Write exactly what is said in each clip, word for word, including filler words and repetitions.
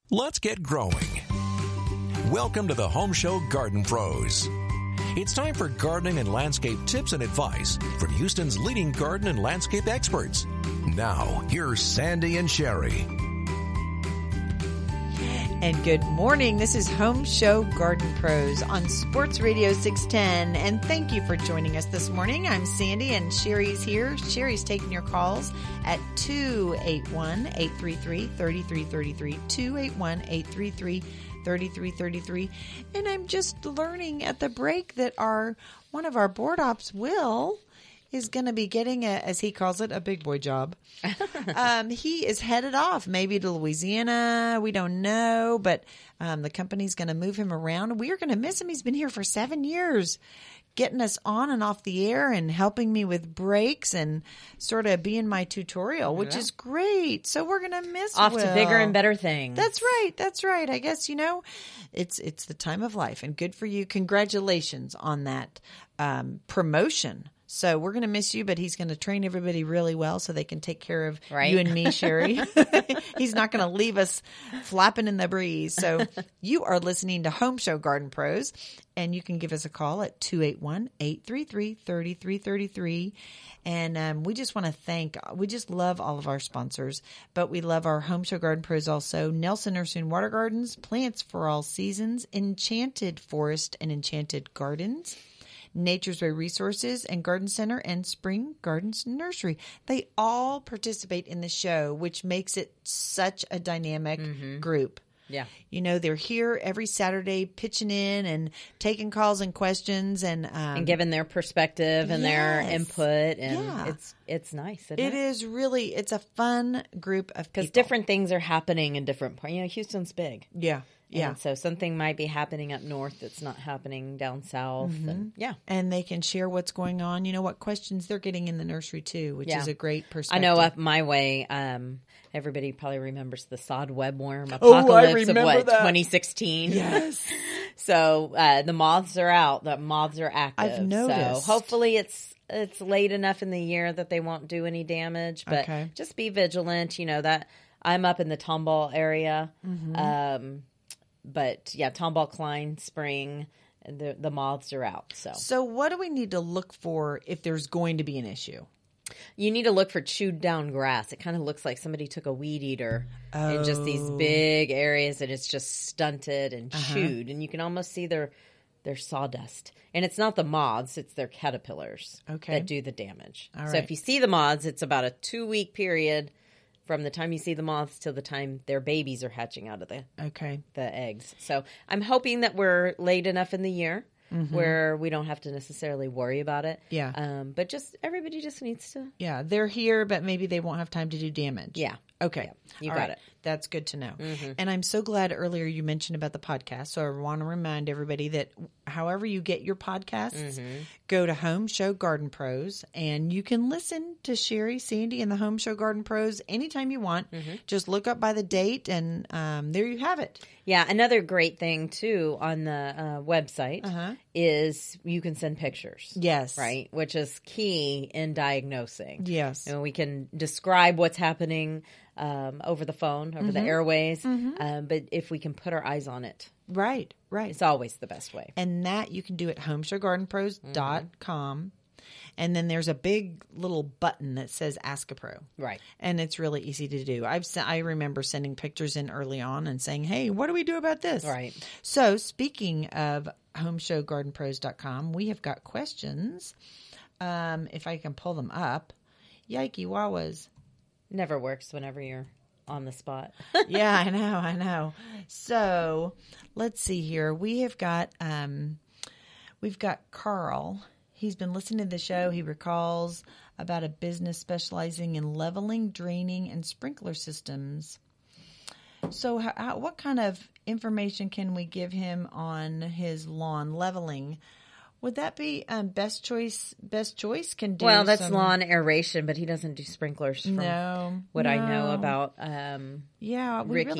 Let's get growing. Welcome to the Home Show Garden Pros. It's time for gardening and landscape tips and advice from Houston's leading garden and landscape experts. Now, here's Sandy and Sherry. And good morning. This is Home Show Garden Pros on Sports Radio six ten. And thank you for joining us this morning. I'm Sandy and Sherry's here. Sherry's taking your calls at two eight one, eight three three, three three three three, two eight one, eight three three, three three three three. And I'm just learning at the break that our one of our board ops, Will, is going to be getting, a, as he calls it, a big boy job. um, he is headed off, maybe to Louisiana. We don't know, but um, the company's going to move him around. We are going to miss him. He's been here for seven years, getting us on and off the air and helping me with breaks and sort of being my tutorial, which yeah. is great. So we're going to miss Off Will. to bigger and better things. That's right. That's right. I guess, you know, it's it's the time of life, and good for you. Congratulations on that um, promotion. So we're going to miss you, but he's going to train everybody really well so they can take care of right. you and me, Sherry. He's not going to leave us flapping in the breeze. So you are listening to Home Show Garden Pros, and you can give us a call at two eight one, eight three three, three three three three. And um, we just want to thank, we just love all of our sponsors, but we love our Home Show Garden Pros also. Nelson Nursery and Water Gardens, Plants for All Seasons, Enchanted Forest and Enchanted Gardens, Nature's Way Resources and Garden Center, and Spring Gardens Nursery. They all participate in the show, which makes it such a dynamic mm-hmm. group. Yeah. You know, they're here every Saturday pitching in and taking calls and questions and um, and giving their perspective and yes. their input. And yeah. it's it's nice. Isn't it, it is really, it's a fun group of people. Because different things are happening in different parts. You know, Houston's big. Yeah. Yeah. And so something might be happening up north that's not happening down south. Mm-hmm. And, yeah. And they can share what's going on. You know, what questions they're getting in the nursery too, which yeah. is a great perspective. I know up my way, um, everybody probably remembers the sod webworm oh, apocalypse I of what, that. twenty sixteen? Yes. So uh, the moths are out. The moths are active. I've noticed. So hopefully it's it's late enough in the year that they won't do any damage. But okay. just be vigilant. You know, that I'm up in the Tomball area. Mm-hmm. Um But yeah, Tomball, Klein, Spring, the the moths are out. So, so what do we need to look for if there's going to be an issue? You need to look for chewed down grass. It kind of looks like somebody took a weed eater oh. in just these big areas and it's just stunted and uh-huh. chewed, and you can almost see their their sawdust. And it's not the moths; it's their caterpillars okay. that do the damage. All so right. if you see the moths, it's about a two week period from the time you see the moths till the time their babies are hatching out of the okay the eggs. So I'm hoping that we're late enough in the year mm-hmm. where we don't have to necessarily worry about it. Yeah. Um, but just everybody just needs to. Yeah, they're here, but maybe they won't have time to do damage. Yeah. Okay. Yeah, you All got right. it. That's good to know. Mm-hmm. And I'm so glad earlier you mentioned about the podcast. So I want to remind everybody that however you get your podcasts, mm-hmm. go to Home Show Garden Pros, and you can listen to Sherry, Sandy, and the Home Show Garden Pros anytime you want. Mm-hmm. Just look up by the date, and um, there you have it. Yeah. Another great thing, too, on the uh, website uh-huh. is you can send pictures. Yes. Right? Which is key in diagnosing. Yes. And we can describe what's happening Um, over the phone, over mm-hmm. the airways. Mm-hmm. Um, but if we can put our eyes on it. Right, right. It's always the best way. And that you can do at home show garden pros dot com. Mm-hmm. And then there's a big little button that says Ask a Pro. Right. And it's really easy to do. I've I remember sending pictures in early on and saying, hey, what do we do about this? Right. So speaking of home show garden pros dot com, we have got questions. Um, if I can pull them up. Yikey wawas. Never works whenever you're on the spot. Yeah, I know, I know. So let's see here. We have got um, we've got Carl. He's been listening to the show. He recalls about a business specializing in leveling, draining, and sprinkler systems. So how, how, what kind of information can we give him on his lawn leveling? Would that be um, best choice? Best choice can do. Well, that's some... lawn aeration, but he doesn't do sprinklers. From no, what no. I know about. Um, yeah, we Ricky. really.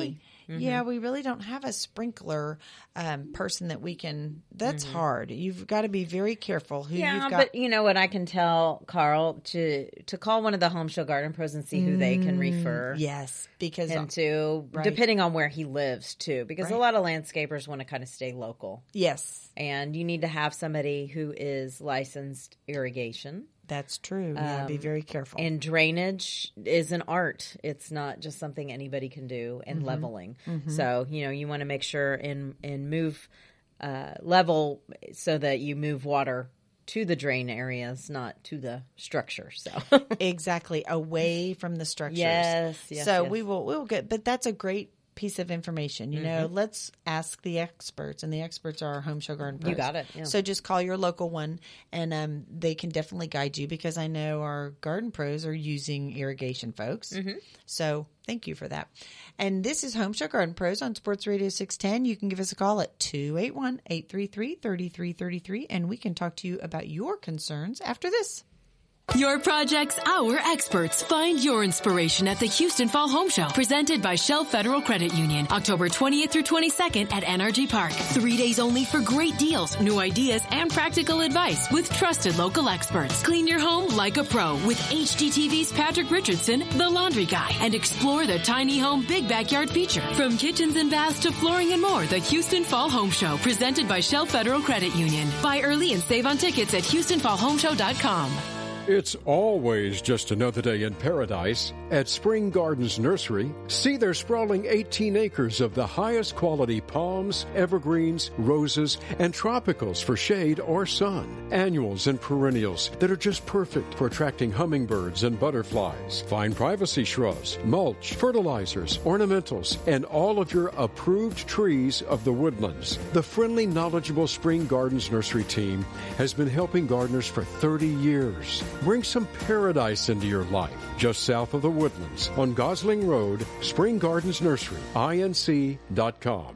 yeah, we really don't have a sprinkler um, person that we can. That's mm-hmm. hard. You've got to be very careful who yeah, you've got. But you know what? I can tell Carl to to call one of the Home Show Garden Pros and see who mm, they can refer. Yes, because him to, right. depending on where he lives too. Because right. a lot of landscapers want to kind of stay local. Yes, and you need to have somebody who is licensed irrigation. That's true. Yeah, um, be very careful. And drainage is an art. It's not just something anybody can do. And mm-hmm. leveling. Mm-hmm. So, you know, you want to make sure and and move uh, level so that you move water to the drain areas, not to the structure. So exactly, away from the structures. Yes. yes so yes. we will we will get. But that's a great piece of information. You know, mm-hmm. let's ask the experts, and the experts are our Home Show Garden Pros. You got it. Yeah. So just call your local one, and um, they can definitely guide you, because I know our garden pros are using irrigation folks. Mm-hmm. So thank you for that. And this is Home Show Garden Pros on Sports Radio six ten. You can give us a call at two eight one, eight three three, three three three three, and we can talk to you about your concerns after this. Your projects, our experts. Find your inspiration at the Houston Fall Home Show, presented by Shell Federal Credit Union, October twentieth through twenty-second at N R G Park. Three days only for great deals, new ideas, and practical advice with trusted local experts. Clean your home like a pro with H G T V's Patrick Richardson, the laundry guy, and explore the tiny home big backyard feature. From kitchens and baths to flooring and more, the Houston Fall Home Show, presented by Shell Federal Credit Union. Buy early and save on tickets at houston fall home show dot com. It's always just another day in paradise at Spring Gardens Nursery. See their sprawling eighteen acres of the highest quality palms, evergreens, roses, and tropicals for shade or sun. Annuals and perennials that are just perfect for attracting hummingbirds and butterflies. Fine privacy shrubs, mulch, fertilizers, ornamentals, and all of your approved trees of the woodlands. The friendly, knowledgeable Spring Gardens Nursery team has been helping gardeners for thirty years. Bring some paradise into your life. Just south of the Woodlands on Gosling Road, Spring Gardens Nursery, I N C dot com.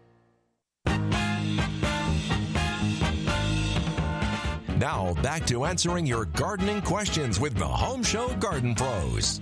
Now back to answering your gardening questions with the Home Show Garden Pros.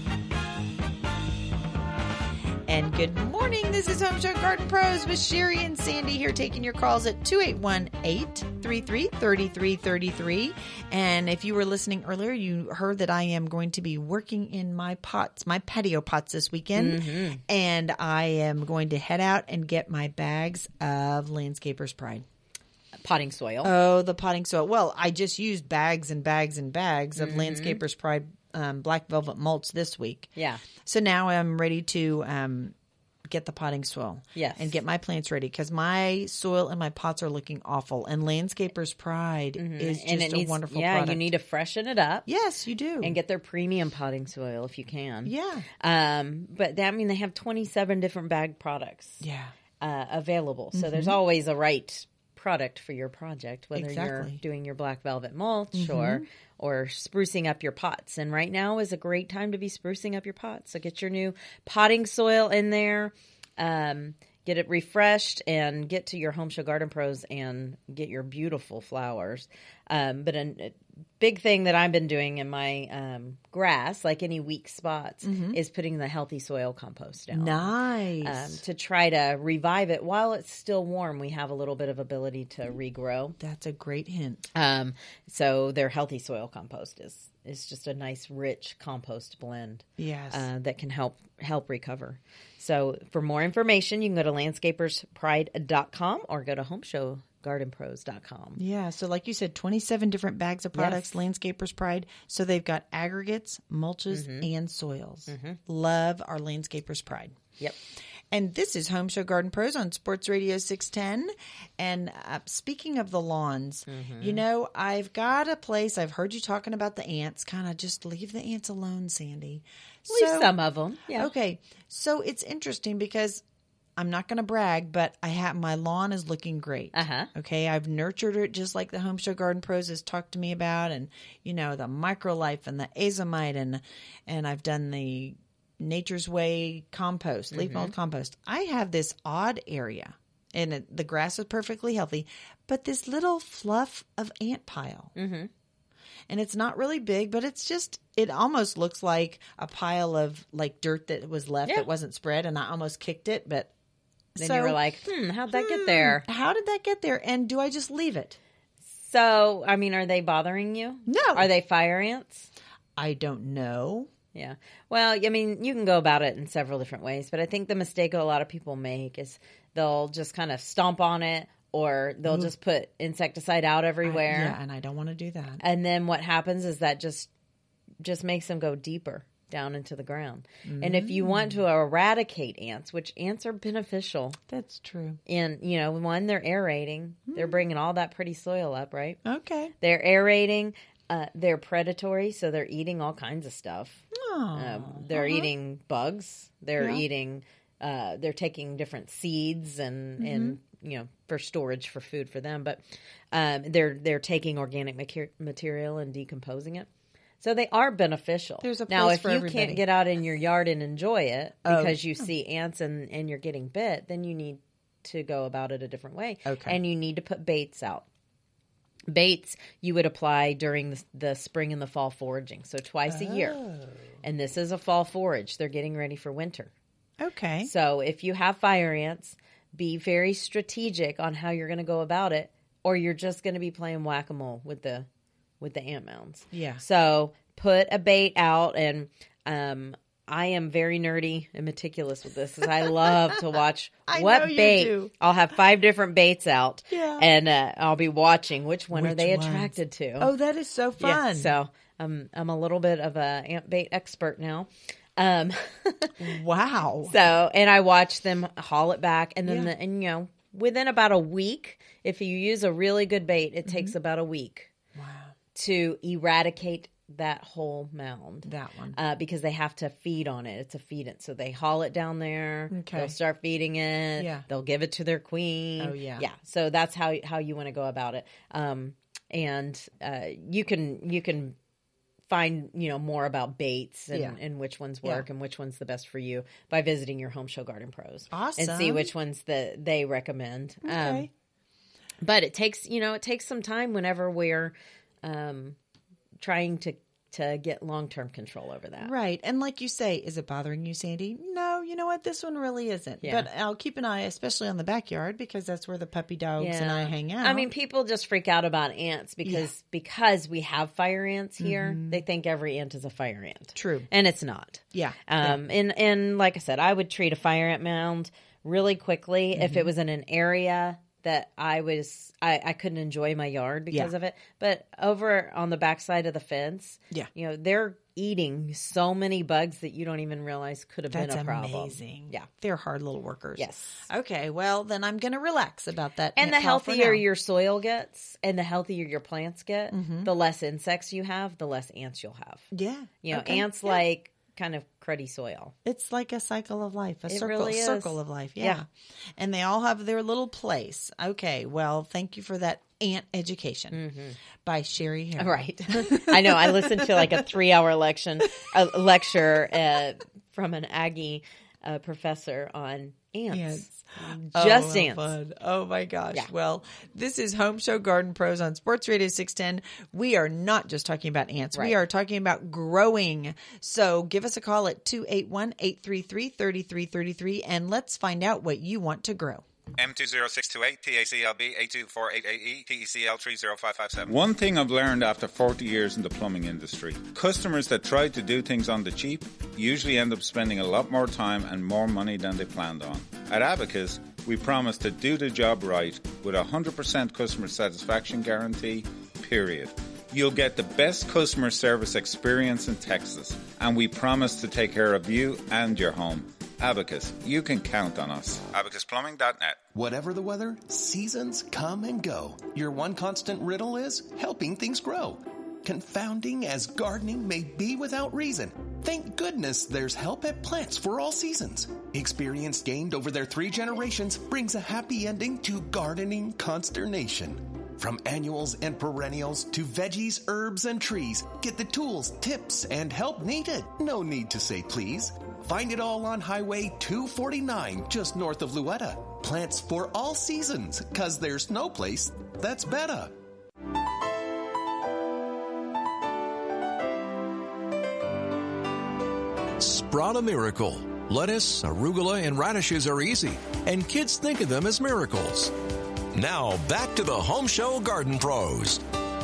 And good morning. This is Home Show Garden Pros with Sherry and Sandy here, taking your calls at two eight one, eight three three, three three three three. And if you were listening earlier, you heard that I am going to be working in my pots, my patio pots this weekend. Mm-hmm. And I am going to head out and get my bags of Landscaper's Pride. Potting soil. Oh, the potting soil. Well, I just used bags and bags and bags of mm-hmm. Landscaper's Pride um, black velvet mulch this week. Yeah. So now I'm ready to um, get the potting soil. Yes. And get my plants ready, because my soil and my pots are looking awful. And Landscaper's Pride mm-hmm. is just and it a needs, wonderful yeah, product. You need to freshen it up. Yes, you do. And get their premium potting soil if you can. Yeah. Um, but that I mean they have twenty-seven different bag products. Yeah. Uh, available. So mm-hmm. there's always a right product for your project, whether exactly. you're doing your black velvet mulch mm-hmm. or or sprucing up your pots. And right now is a great time to be sprucing up your pots. So get your new potting soil in there, um, get it refreshed, and get to your Home Show Garden Pros and get your beautiful flowers. Um, but a, a big thing that I've been doing in my um, grass, like any weak spots, mm-hmm. is putting the healthy soil compost down. Nice. Um, to try to revive it while it's still warm. We have a little bit of ability to regrow. That's a great hint. Um, so their healthy soil compost is is just a nice, rich compost blend. Yes. Uh, that can help help recover. So for more information, you can go to landscapers pride dot com or go to home show garden pros dot com. Yeah, so like you said, twenty-seven different bags of products, yes. Landscaper's Pride. So they've got aggregates, mulches, mm-hmm. and soils. Mm-hmm. Love our Landscaper's Pride. Yep. And this is Home Show Garden Pros on Sports Radio six ten. And uh, speaking of the lawns, mm-hmm. you know, I've got a place, I've heard you talking about the ants. Kind of just leave the ants alone, Sandy. Leave so, some of them. Yeah. Okay. So it's interesting because I'm not going to brag, but I have my lawn is looking great. Uh-huh. Okay, I've nurtured it just like the Home Show Garden Pros has talked to me about, and you know the MicroLife and the Azomite, and and I've done the Nature's Way compost, leaf mm-hmm. mold compost. I have this odd area, and it, the grass is perfectly healthy, but this little fluff of ant pile. Mm-hmm. and it's not really big, but it's just, it almost looks like a pile of like dirt that was left Yeah. that wasn't spread, and I almost kicked it, but Then so, you were like, hmm, how'd that get there? how did that get there? And do I just leave it? So, I mean, are they bothering you? No. Are they fire ants? I don't know. Yeah. Well, I mean, you can go about it in several different ways, but I think the mistake a lot of people make is they'll just kind of stomp on it, or they'll just put insecticide out everywhere. Yeah, and I don't want to do that. And then what happens is that just just makes them go deeper down into the ground. Mm. And if you want to eradicate ants, which ants are beneficial, That's true. and you know, one, they're aerating, mm. they're bringing all that pretty soil up, right? Okay. They're aerating. Uh, they're predatory, so they're eating all kinds of stuff. Oh, Um, they're uh-huh. eating bugs. They're Yeah. eating. Uh, they're taking different seeds and, Mm-hmm. and you know, for storage for food for them. But um, they're they're taking organic mater- material and decomposing it. So they are beneficial. There's a now place if for you everybody. can't get out in your yard and enjoy it Oh. because you see ants and, and you're getting bit, then you need to go about it a different way. Okay. And you need to put baits out. Baits you would apply during the, the spring and the fall foraging, so twice a year. And this is a fall forage. They're getting ready for winter. Okay. So if you have fire ants, be very strategic on how you're going to go about it, or you're just going to be playing whack-a-mole with the with the ant mounds. Yeah. So put a bait out, and um, I am very nerdy and meticulous with this, because I love to watch I what know you bait. do. I'll have five different baits out, Yeah. and uh, I'll be watching which one are Which they ones? attracted to. Oh, that is so Yeah, fun. so I'm I'm a little bit of a ant bait expert now. Um, Wow. so and I watch them haul it back, and then Yeah. the, and you know, within about a week, if you use a really good bait, it takes about a week Wow. to eradicate that whole mound. That one. Uh, because they have to feed on it. It's a feed it. So they haul it down there. Okay. They'll start feeding it. Yeah. They'll give it to their queen. Oh, yeah. Yeah. So that's how how you want to go about it. Um, and uh, you can you can find, you know, more about baits and, Yeah. and which ones Yeah. work and which one's the best for you by visiting your Home Show Garden Pros. Awesome. And see which ones that they recommend. Um, Okay. but it takes, you know, it takes some time whenever we're um, trying to to get long-term control over that. Right. And like you say, is it bothering you, Sandy? No, you know what? This one really isn't. Yeah. But I'll keep an eye, especially on the backyard, because that's where the puppy dogs and I hang out. I mean, people just freak out about ants because because we have fire ants here. They think every ant is a fire ant. True. And it's not. Yeah. Um, and, and like I said, I would treat a fire ant mound really quickly if Mm-hmm. it was in an area that I was I, I couldn't enjoy my yard because Yeah. of it. But over on the backside of the fence, Yeah. you know, they're eating so many bugs that you don't even realize could have That's been a problem. amazing. Yeah. They're hard little workers. Yes. Okay. Well, then I'm going to relax about that. And the ant pile for healthier now. your soil gets and the healthier your plants get, Mm-hmm. the less insects you have, the less ants you'll have. Yeah. You know, Okay. ants Yeah. like kind of cruddy soil. It's like a cycle of life, a It circle, really is. circle of life. Yeah. Yeah. And they all have their little place. Okay. Well, thank you for that ant education by Sherry Harris. Right. I know. I listened to like a three hour lection, a lecture uh, from an Aggie uh, professor on ants. Ants. Just oh, how ants. Fun. Oh my gosh. Yeah. Well, this is Home Show Garden Pros on Sports Radio six ten. We are not just talking about ants. Right. We are talking about growing. So give us a call at two eight one, eight three three, three three three three and let's find out what you want to grow. M two zero six two eight, P A C L B eight two four eight eight E, T E C L three zero five five seven. One thing I've learned after forty years in the plumbing industry, customers that try to do things on the cheap usually end up spending a lot more time and more money than they planned on. At Abacus, we promise to do the job right with a one hundred percent customer satisfaction guarantee, period. You'll get the best customer service experience in Texas, and we promise to take care of you and your home. Abacus, you can count on us. abacus plumbing dot net. Whatever the weather, seasons come and go. Your one constant riddle is helping things grow. Confounding as gardening may be without reason, thank goodness there's help at Plants for All Seasons. Experience gained over their three generations brings a happy ending to gardening consternation. From annuals and perennials to veggies, herbs, and trees, get the tools, tips, and help needed. No need to say please. Find it all on Highway two forty-nine, just north of Louetta. Plants for all seasons, cause there's no place that's better. brought a miracle. Lettuce, arugula, and radishes are easy, and kids think of them as miracles. Now, back to the Home Show Garden Pros.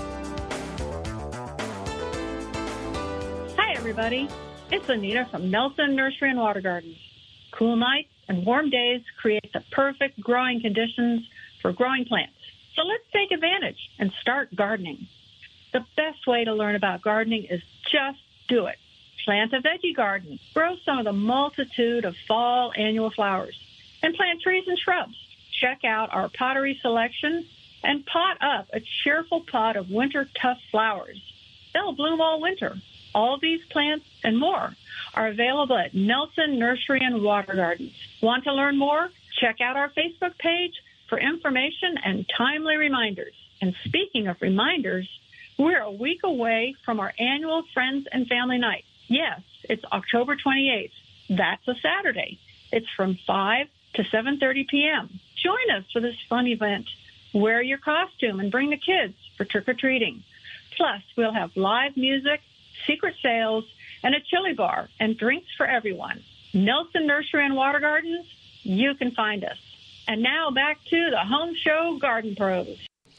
Hi, everybody. It's Anita from Nelson Nursery and Water Gardens. Cool nights and warm days create the perfect growing conditions for growing plants. So let's take advantage and start gardening. The best way to learn about gardening is just do it. Plant a veggie garden. Grow some of the multitude of fall annual flowers. And plant trees and shrubs. Check out our pottery selection and pot up a cheerful pot of winter tough flowers. They'll bloom all winter. All these plants and more are available at Nelson Nursery and Water Gardens. Want to learn more? Check out our Facebook page for information and timely reminders. And speaking of reminders, we're a week away from our annual Friends and Family Night. Yes, it's October twenty-eighth. That's a Saturday. It's from five to seven thirty p.m. Join us for this fun event. Wear your costume and bring the kids for trick-or-treating. Plus, we'll have live music, secret sales, and a chili bar and drinks for everyone. Nelson Nursery and Water Gardens, you can find us. And now back to the Home Show Garden Pros.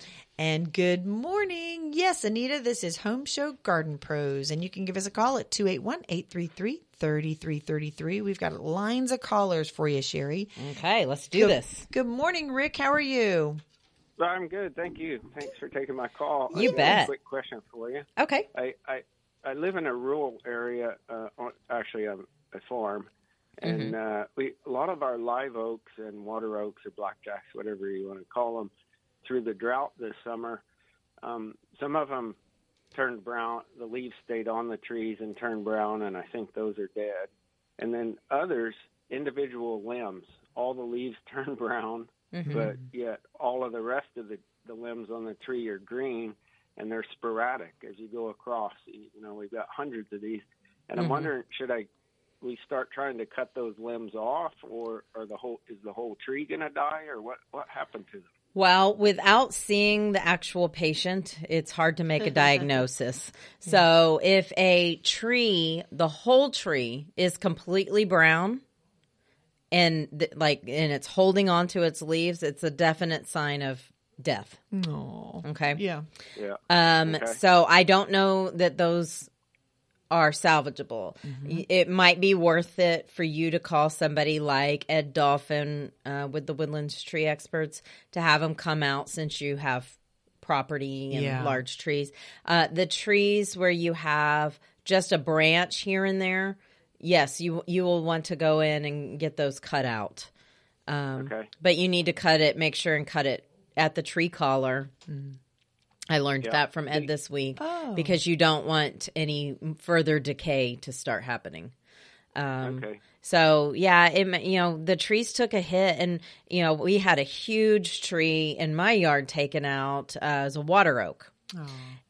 And good morning. Yes, Anita, this is Home Show Garden Pros, and you can give us a call at two eight one, eight three three, three three three three. We've got lines of callers for you, Sherry. Okay, let's do good, this. Good morning, Rick. How are you? I'm good. Thank you. Thanks for taking my call. You I bet. have a quick question for you. Okay. I, I, I live in a rural area, uh, on, actually a, a farm, and mm-hmm. uh, we a lot of our live oaks and water oaks or blackjacks, whatever you want to call them, through the drought this summer, um, some of them turned brown. The leaves stayed on the trees and turned brown, and I think those are dead. And then others, individual limbs, all the leaves turned brown, mm-hmm. but yet all of the rest of the, the limbs on the tree are green, and they're sporadic as you go across. You know, we've got hundreds of these, and mm-hmm. I'm wondering, should I we start trying to cut those limbs off, or, or the whole is the whole tree going to die, or what, what happened to them? Well, without seeing the actual patient, it's hard to make a diagnosis. So if a tree, the whole tree is completely brown and th- like and it's holding on to its leaves, it's a definite sign of death. No. Okay. Yeah. Yeah. Um okay. So I don't know that those are salvageable. Mm-hmm. It might be worth it for you to call somebody like Ed Dolphin uh, with the Woodlands Tree Experts to have them come out, since you have property and yeah. large trees. Uh, the trees where you have just a branch here and there, yes, you you will want to go in and get those cut out. Um, okay. But you need to cut it, make sure and cut it at the tree collar. Mm. I learned yeah. that from Ed this week oh. because you don't want any further decay to start happening. Um, okay. So, yeah, it, you know, the trees took a hit, and, you know, we had a huge tree in my yard taken out uh, as a water oak. Oh.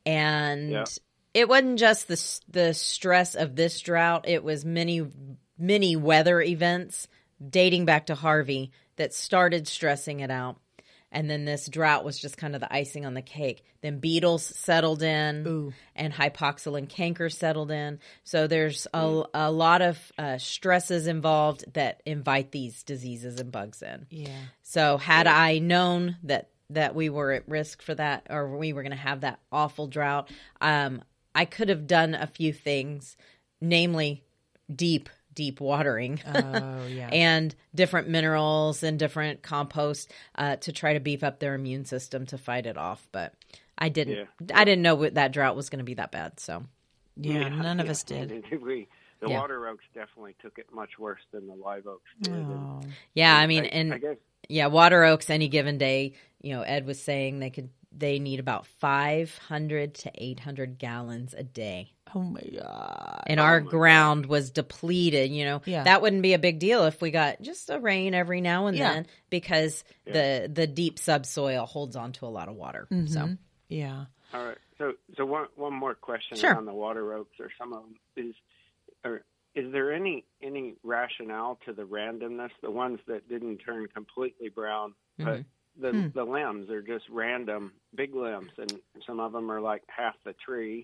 And yeah. it wasn't just the, the stress of this drought. It was many, many weather events dating back to Harvey that started stressing it out. And then this drought was just kind of the icing on the cake. Then beetles settled in, Ooh. and hypoxyl and canker settled in. So there's a, a lot of uh, stresses involved that invite these diseases and bugs in. Yeah. So had yeah. I known that, that we were at risk for that, or we were going to have that awful drought, um, I could have done a few things, namely deep deep watering oh, yeah. and different minerals and different compost uh, to try to beef up their immune system to fight it off. But I didn't, yeah. I didn't know what that drought was going to be that bad. So yeah, yeah none of yeah. us did. we, the yeah. water oaks definitely took it much worse than the live oaks did. Oh. And, yeah. and I mean, I, and I guess, yeah, water oaks any given day, you know, Ed was saying they could, they need about five hundred to eight hundred gallons a day. Oh my God. And oh our my ground God. was depleted, you know. Yeah. That wouldn't be a big deal if we got just a rain every now and yeah. then, because yeah. the the deep subsoil holds on to a lot of water. Mm-hmm. So yeah. All right. So so one one more question sure. on the water oaks, or some of them is, or is there any any rationale to the randomness? The ones that didn't turn completely brown, mm-hmm. but the Hmm. the limbs are just random, big limbs, and some of them are like half the tree,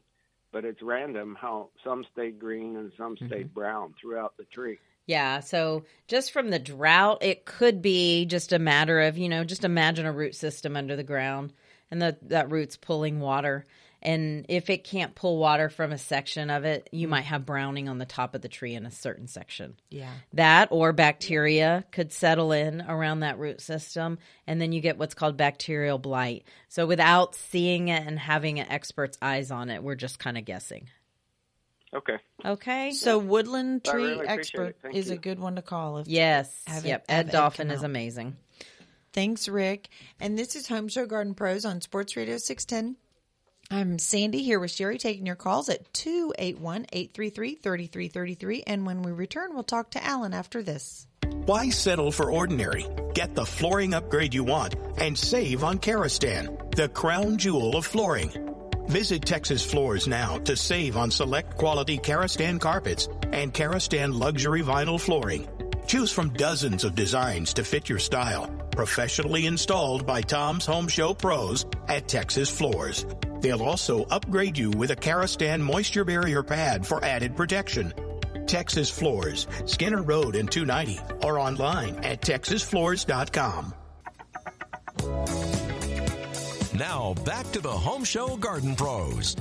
but it's random how some stay green and some stay mm-hmm. brown throughout the tree. Yeah, so just from the drought, it could be just a matter of, you know, just imagine a root system under the ground and the, that root's pulling water. And if it can't pull water from a section of it, you mm-hmm. might have browning on the top of the tree in a certain section. Yeah. That or bacteria could settle in around that root system, and then you get what's called bacterial blight. So without seeing it and having an expert's eyes on it, we're just kind of guessing. Okay. Okay. So woodland tree really expert is you. a good one to call. If yes. Have yep. it, Ed Ed Dolphin is amazing. Thanks, Rick. And this is Home Show Garden Pros on Sports Radio six ten. I'm Sandy here with Sherry taking your calls at two eight one, eight three three, three three three three. And when we return, we'll talk to Alan after this. Why settle for ordinary? Get the flooring upgrade you want and save on Karastan, the crown jewel of flooring. Visit Texas Floors now to save on select quality Karastan carpets and Karastan luxury vinyl flooring. Choose from dozens of designs to fit your style. Professionally installed by Tom's Home Show pros at Texas Floors. They'll also upgrade you with a Karastan moisture barrier pad for added protection. Texas Floors, Skinner Road in two ninety, or online at texas floors dot com. Now, back to the Home Show Garden Pros.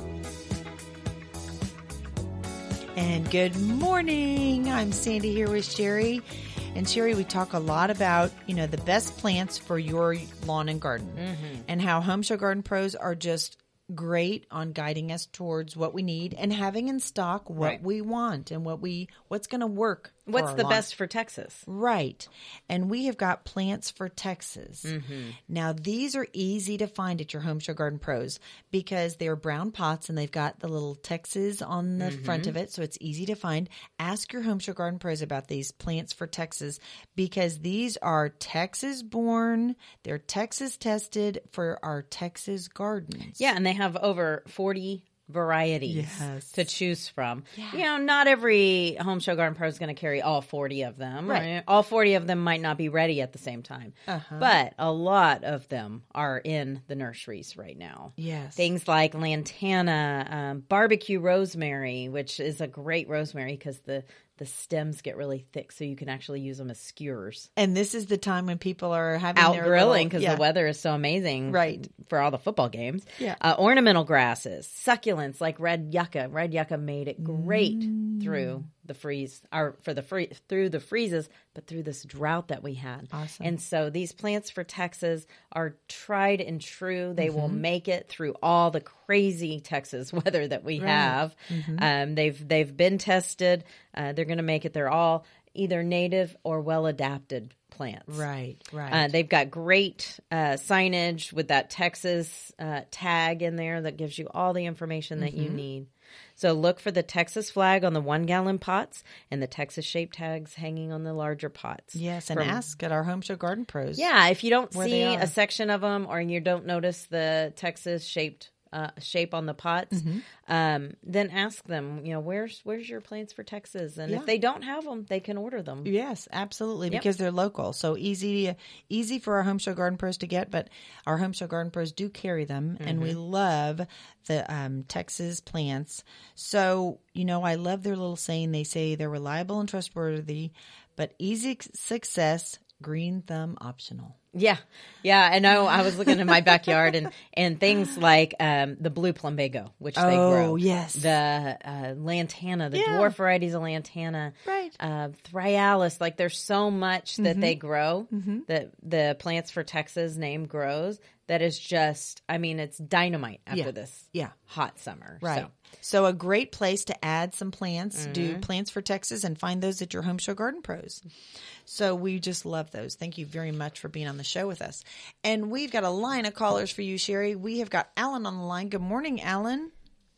And good morning. I'm Sandy here with Sherry. And Sherry, we talk a lot about, you know, the best plants for your lawn and garden mm-hmm. and how Home Show Garden Pros are just great on guiding us towards what we need and having in stock what right. we want and what we what's going to work. What's the lawn. best for Texas? Right. And we have got plants for Texas. Mm-hmm. Now, these are easy to find at your Home Show Garden Pros because they're brown pots and they've got the little Texas on the mm-hmm. front of it, so it's easy to find. Ask your Home Show Garden Pros about these plants for Texas because these are Texas-born. They're Texas-tested for our Texas gardens. Yeah, and they have over forty varieties yes. to choose from. Yeah. You know, not every Home Show Garden Pro is going to carry all forty of them. Right. Right? All forty of them might not be ready at the same time. Uh-huh. But a lot of them are in the nurseries right now. Yes. Things like lantana, um, barbecue rosemary, which is a great rosemary because the the stems get really thick, so you can actually use them as skewers. And this is the time when people are having out their grilling because yeah. the weather is so amazing, right? For all the football games. Yeah, uh, ornamental grasses, succulents like red yucca. Red yucca made it great mm. through the freeze, or for the free through the freezes, but through this drought that we had. Awesome. And so these plants for Texas are tried and true. They mm-hmm. will make it through all the crazy Texas weather that we right. have. Mm-hmm. Um, they've they've been tested. Uh, they're going to make it. They're all either native or well adapted plants. Right, right. Uh, they've got great uh, signage with that Texas uh, tag in there that gives you all the information that mm-hmm. you need. So look for the Texas flag on the one-gallon pots and the Texas-shaped tags hanging on the larger pots. Yes, and From, ask at our Home Show Garden Pros. Yeah, if you don't see a section of them or you don't notice the Texas-shaped Uh, shape on the pots, mm-hmm. um, then ask them, you know, where's where's your plants for Texas? And yeah. if they don't have them, they can order them. Yes, absolutely, yep. because they're local. So easy easy for our Home Show Garden Pros to get, but our Home Show Garden Pros do carry them, mm-hmm. and we love the um, Texas plants. So, you know, I love their little saying. They say they're reliable and trustworthy, but easy success, green thumb optional. Yeah. Yeah. I know. I was looking in my backyard and, and things like um, the blue plumbago, which oh, they grow. Oh, yes. The uh, lantana, the yeah. dwarf varieties of lantana. Right. Uh, Thryallis. Like there's so much that mm-hmm. they grow mm-hmm. that the Plants for Texas name grows that is just, I mean, it's dynamite after yeah. this yeah. hot summer. Right. So. so a great place to add some plants, mm-hmm. do Plants for Texas, and find those at your Home Show Garden Pros. So we just love those. Thank you very much for being on the show with us. And we've got a line of callers for you, Sherry. We have got Alan on the line. Good morning, Alan.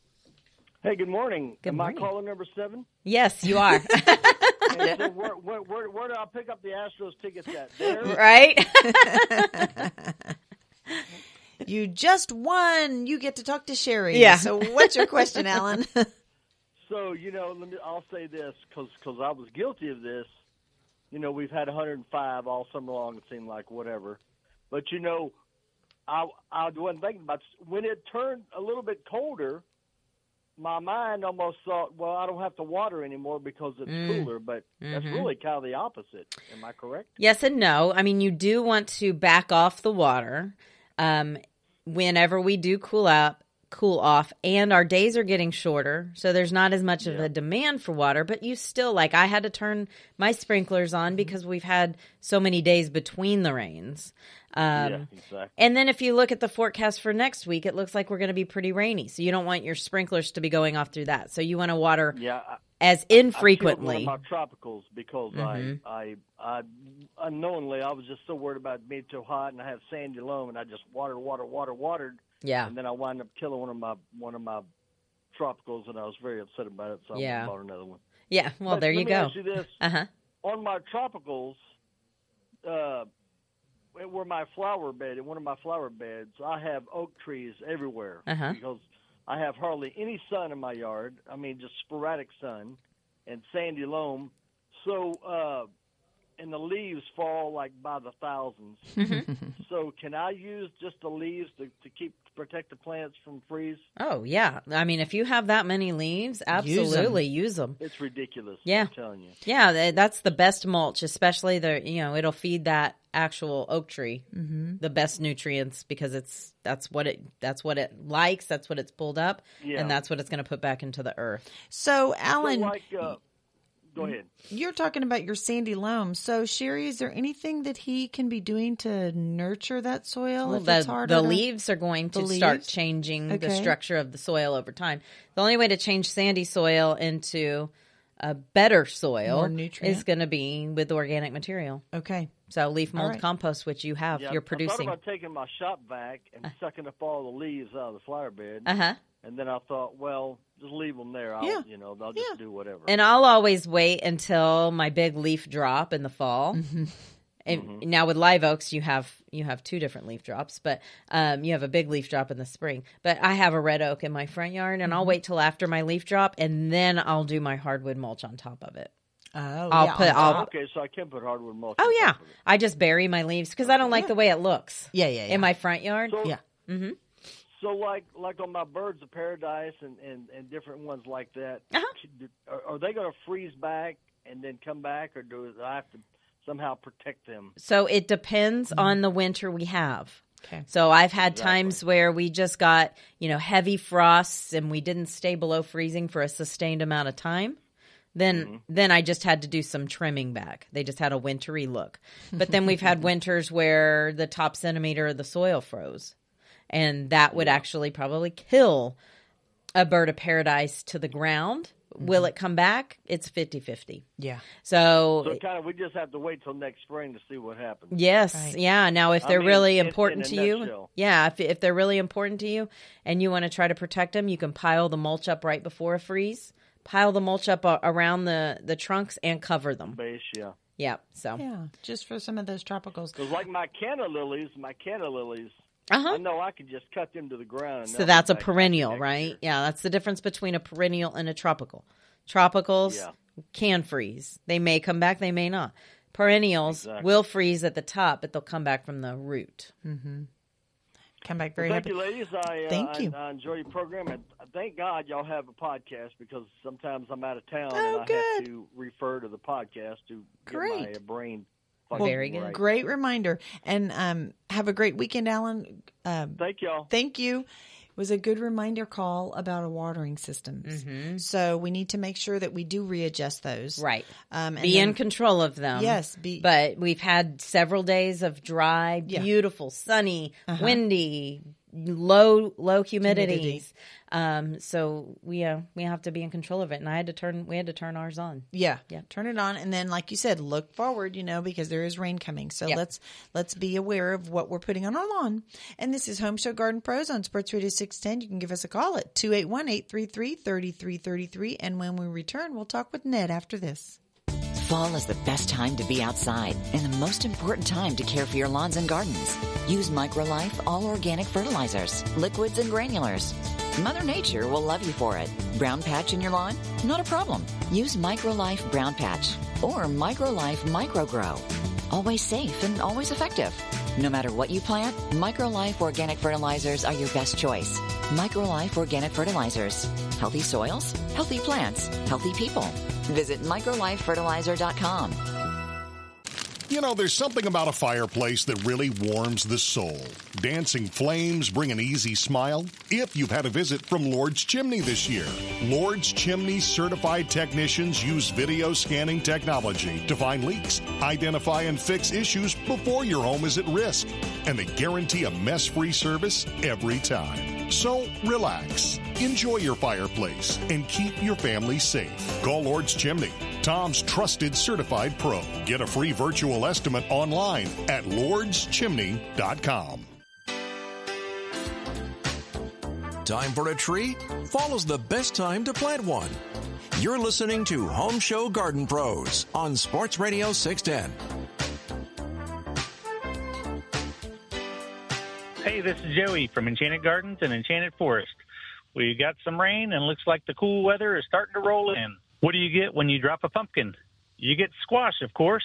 Hey, good morning. Good Am morning. I caller number seven? Yes, you are. And so where, where, where, where do I pick up the Astros tickets at? There? Right? You just won. You get to talk to Sherry. Yeah. So what's your question, Alan? So, you know, let me, I'll say this because I was guilty of this. You know, we've had one hundred five all summer long, it seemed like, whatever. But, you know, I, I wasn't thinking about when it turned a little bit colder, my mind almost thought, well, I don't have to water anymore because it's Mm. cooler, but that's Mhm. really kind of the opposite. Am I correct? Yes and no. I mean, you do want to back off the water um, whenever we do cool up, cool off, and our days are getting shorter, so there's not as much of a demand for water, but you still, like, I had to turn my sprinklers on because we've had so many days between the rains. Um, yeah, exactly. And then if you look at the forecast for next week, it looks like we're going to be pretty rainy, so you don't want your sprinklers to be going off through that. So you want to water Yeah, I, as I killed infrequently. one of my tropicals because Mhm. I, I, I, unknowingly, I was just so worried about it being too hot, and I had sandy loam, and I just watered, water, water, watered. Yeah. And then I wound up killing one of my one of my tropicals, and I was very upset about it. So Yeah. I bought another one. Yeah, well, But there let you me go. ask you this. Uh-huh. On my tropicals, uh, where my flower bed, in one of my flower beds, I have oak trees everywhere Uh-huh. because I have hardly any sun in my yard. I mean, just sporadic sun and sandy loam. So, uh, and the leaves fall like by the thousands. So, can I use just the leaves to, to keep protect the plants from freeze? Oh, yeah. I mean, if you have that many leaves, absolutely use them. It's ridiculous. Yeah. I'm telling you. Yeah, th- that's the best mulch, especially the, you know, it'll feed that actual oak tree Mhm. the best nutrients because it's that's what it that's what it likes, that's what it's pulled up, Yeah. and that's what it's going to put back into the earth. So, Alan, So like, uh, go ahead. you're talking about your sandy loam. So, Sherry, is there anything that he can be doing to nurture that soil Well, if the, it's harder? the to- leaves are going to The start leaves? changing the Okay. structure of the soil over time. The only way to change sandy soil into a better soil More nutrient? is going to be with organic material. Okay. So leaf mold All right. compost, which you have, Yeah, you're I producing. thought about taking my shop vac and sucking up all the leaves out of the flower bed. Uh-huh. And then I thought, well, just leave them there. I'll, Yeah. you know, they'll just do whatever. And I'll always wait until my big leaf drop in the fall. And now with live oaks, you have you have two different leaf drops, but um, you have a big leaf drop in the spring. But I have a red oak in my front yard, and I'll wait till after my leaf drop, and then I'll do my hardwood mulch on top of it. Oh, I'll yeah, put on I'll top. okay, so I can put hardwood mulch. oh on yeah, top of it. I just bury my leaves because I don't like the way it looks. Yeah, yeah, yeah. In my front yard. So, Yeah. Mm-hmm. So like like on my birds of paradise and, and, and different ones like that, Uh-huh. are, are they going to freeze back and then come back, or do I have to somehow protect them? So it depends on the winter we have. Okay. So I've had times where we just got, you know, heavy frosts and we didn't stay below freezing for a sustained amount of time. Then then I just had to do some trimming back. They just had a wintry look. But then we've had winters where the top centimeter of the soil froze. And that would actually probably kill a bird of paradise to the ground. Will it come back? It's fifty-fifty. Yeah. So, So kind of we just have to wait till next spring to see what happens. yes, Right. yeah. Now, if I they're mean, really in- in important a to you, nutshell. yeah, if if they're really important to you, and you want to try to protect them, you can pile the mulch up right before a freeze. Pile the mulch up uh, around the the trunks and cover them. Base, yeah. Yeah. So, Yeah, just for some of those tropicals. Because like my canna lilies, my canna lilies, uh-huh. I know I could just cut them to the ground. And So they'll that's be a back perennial, next right? year. Yeah, that's the difference between a perennial and a tropical. Tropicals Yeah. can freeze. They may come back, they may not. Perennials Exactly. will freeze at the top, but they'll come back from the root. Mm-hmm. Come back very Well, thank happy. you, ladies. I, uh, Thank I, you. I enjoy your program, and thank God y'all have a podcast because sometimes I'm out of town Oh, and I good. have to refer to the podcast to get Great. my uh, brain Well, functioning very good. right. Great reminder. And um, have a great weekend, Alan. Um, Thank y'all. Thank you. It was a good reminder call about our watering systems. So we need to make sure that we do readjust those. Right. Um, and Be then- in control of them. Yes, be- But we've had several days of dry, Yeah. beautiful, sunny, Uh-huh. windy, low low humidities. Humidity. Um, so we uh, we have to be in control of it, and I had to turn we had to turn ours on. Yeah. Yeah. Turn it on, and then, like you said, look forward. You know, because there is rain coming. So Yep. let's let's be aware of what we're putting on our lawn. And this is Home Show Garden Pros on Sports Radio six ten. You can give us a call at two eight one, eight three three, three three three three. And when we return, we'll talk with Ned after this. Fall is the best time to be outside and the most important time to care for your lawns and gardens. Use MicroLife All Organic Fertilizers, liquids and granulars. Mother Nature will love you for it. Brown patch in your lawn? Not a problem. Use MicroLife Brown Patch or MicroLife Micro Grow. Always safe and always effective. No matter what you plant, MicroLife Organic Fertilizers are your best choice. MicroLife Organic Fertilizers. Healthy soils, healthy plants, healthy people. Visit micro life fertilizer dot com. You know, there's something about a fireplace that really warms the soul. Dancing flames bring an easy smile. If you've had a visit from Lord's Chimney this year, Lord's Chimney certified technicians use video scanning technology to find leaks, identify and fix issues before your home is at risk. And they guarantee a mess-free service every time. So relax, enjoy your fireplace, and keep your family safe. Call Lord's Chimney, Tom's trusted certified pro. Get a free virtual estimate online at lords chimney dot com. Time for a tree? Fall is the best time to plant one. You're listening to Home Show Garden Pros on Sports Radio six ten. Hey, this is Joey from Enchanted Gardens and Enchanted Forest. We got some rain and looks like the cool weather is starting to roll in. What do you get when you drop a pumpkin? You get squash, of course.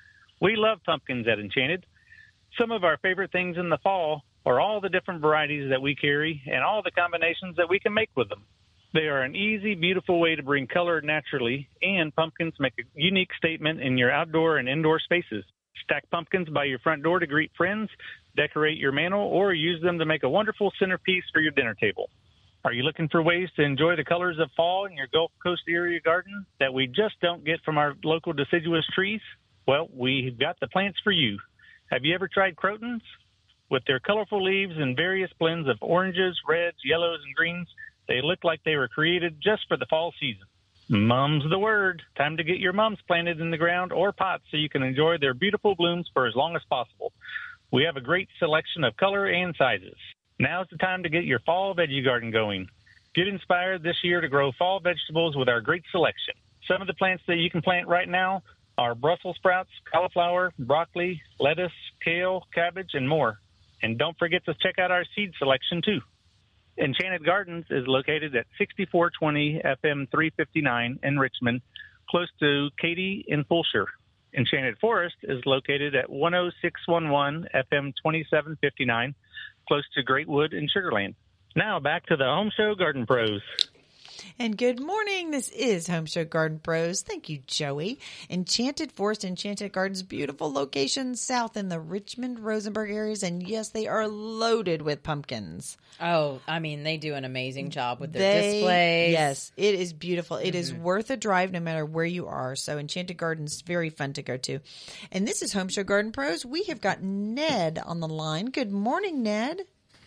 We love pumpkins at Enchanted. Some of our favorite things in the fall are all the different varieties that we carry and all the combinations that we can make with them. They are an easy, beautiful way to bring color naturally, and pumpkins make a unique statement in your outdoor and indoor spaces. Stack pumpkins by your front door to greet friends, decorate your mantel, or use them to make a wonderful centerpiece for your dinner table. Are you looking for ways to enjoy the colors of fall in your Gulf Coast area garden that we just don't get from our local deciduous trees? Well, we've got the plants for you. Have you ever tried crotons? With their colorful leaves and various blends of oranges, reds, yellows, and greens, they look like they were created just for the fall season. Mum's the word. Time to get your mums planted in the ground or pots so you can enjoy their beautiful blooms for as long as possible. We have a great selection of color and sizes. Now's the time to get your fall veggie garden going. Get inspired this year to grow fall vegetables with our great selection. Some of the plants that you can plant right now are Brussels sprouts, cauliflower, broccoli, lettuce, kale, cabbage, and more. And don't forget to check out our seed selection, too. Enchanted Gardens is located at sixty-four twenty F M three fifty-nine in Richmond, close to Katy in Fulshire. Enchanted Forest is located at one oh six one one F M twenty-seven fifty-nine, close to Greatwood in Sugar Land. Now back to the Home Show Garden Pros. And good morning. This is Home Show Garden Pros. Thank you, Joey. Enchanted Forest, Enchanted Gardens, beautiful locations south in the Richmond, Rosenberg areas. And yes, they are loaded with pumpkins. Oh, I mean, they do an amazing job with their They- displays. Yes, it is beautiful. It is Mhm. worth a drive no matter where you are. So Enchanted Gardens, very fun to go to. And this is Home Show Garden Pros. We have got Ned on the line. Good morning, Ned.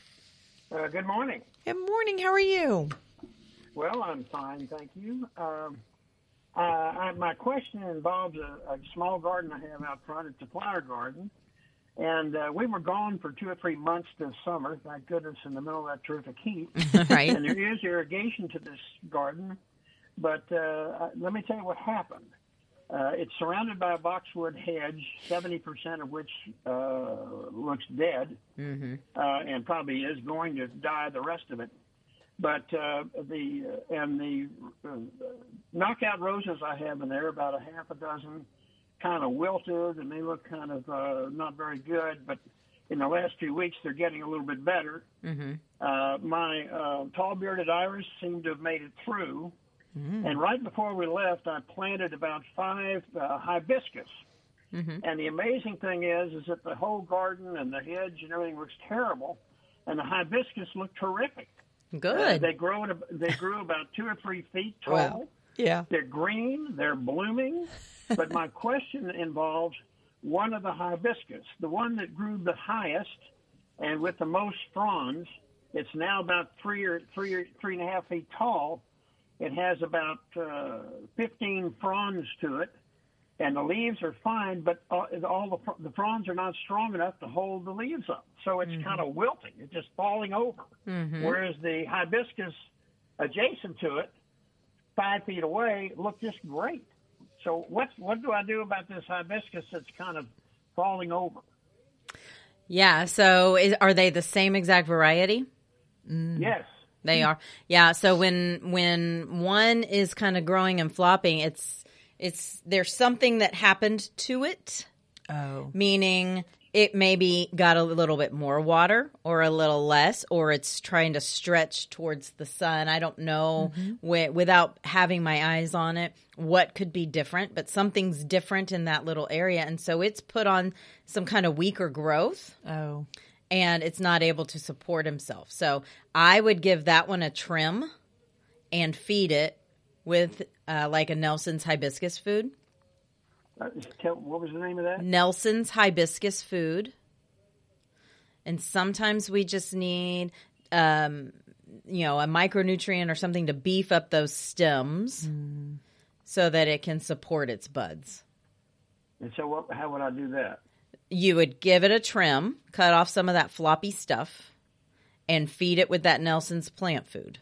Uh, good morning. Good morning. How are you? Well, I'm fine, thank you. Um, uh, I, my question involves a, a small garden I have out front. It's a flower garden. And uh, we were gone for two or three months this summer, thank goodness, in the middle of that terrific heat. Right. And there is irrigation to this garden. But uh, let me tell you what happened. Uh, it's surrounded by a boxwood hedge, seventy percent of which uh, looks dead, Mm-hmm. uh, and probably is going to die the rest of it. But uh, the uh, and the uh, knockout roses I have in there, about a half a dozen, kind of wilted, and they look kind of uh, not very good. But in the last few weeks, they're getting a little bit better. Mm-hmm. Uh, my uh, tall-bearded iris seemed to have made it through. Mm-hmm. And right before we left, I planted about five uh, hibiscus. Mm-hmm. And the amazing thing is, is that the whole garden and the hedge and everything looks terrible, and the hibiscus look terrific. Good. Uh, they grow in a, they grew about two or three feet tall. Wow. Yeah. They're green. They're blooming. But my question involves one of the hibiscus, the one that grew the highest and with the most fronds. It's now about three or three or three and a half feet tall. It has about uh, fifteen fronds to it, and the leaves are fine, but all, all the, fr- the fronds are not strong enough to hold the leaves up. So it's Mhm. kind of wilting. It's just falling over. Mhm. Whereas the hibiscus adjacent to it, five feet away, look just great. So what what do I do about this hibiscus that's kind of falling over? Yeah. So is, are they the same exact variety? Yes. They are. Yeah. So when when one is kind of growing and flopping, it's it's there's something that happened to it. Oh. Meaning it maybe got a little bit more water or a little less, or it's trying to stretch towards the sun. I don't know Mm-hmm. wi- without having my eyes on it what could be different, but something's different in that little area. And so it's put on some kind of weaker growth. Oh. And it's not able to support himself. So I would give that one a trim and feed it with uh, like a Nelson's hibiscus food. Uh, tell, what was the name of that? Nelson's hibiscus food. And sometimes we just need, um, you know, a micronutrient or something to beef up those stems Mm. so that it can support its buds. And so, what, how would I do that? You would give it a trim, cut off some of that floppy stuff, and feed it with that Nelson's plant food.